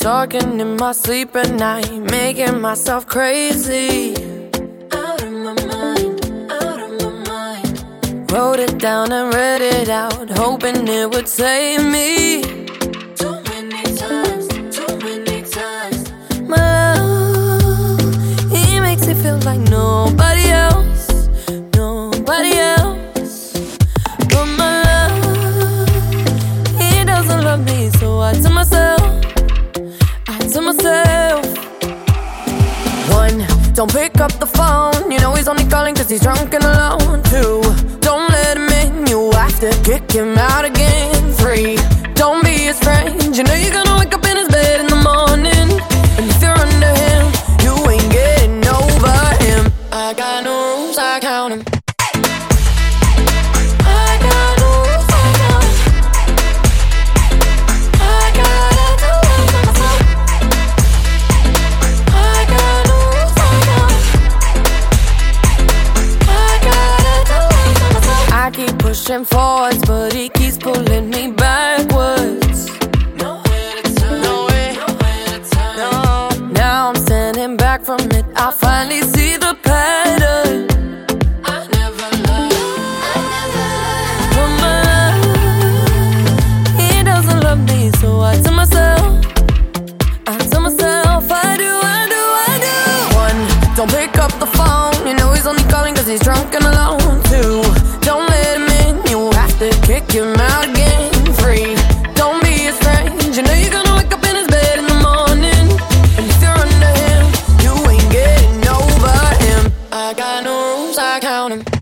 talking in my sleep at night, making myself crazy. Out of my mind, out of my mind. Wrote it down and read it out, hoping it would save me. Too many times, too many times. My love, he makes me feel like nobody else, nobody else. But my love, he doesn't love me, so I tell myself, one, don't pick up the phone, you know he's only calling cause he's drunk and alone. Two, don't let him in, you have to kick him out again. Three, don't be his friend, you know you're gonna wake up in his bed in the morning. And if you're under him, you ain't getting over him. I got no rules, I count him. Pushing forwards, but he keeps pulling me backwards. Nowhere to turn, nowhere to turn. No. Now I'm standing back from it, I finally see the pattern. I never loved, but my love, he doesn't love me, so I tell myself, I do. One, don't pick up the phone, you know he's only calling cause he's drunk and alone. Two, don't let him in, you have to kick him out again. Three, don't be his friend, you know you're gonna wake up in his bed in the morning. And if you're under him, you ain't getting over him. I got no rules, I count him.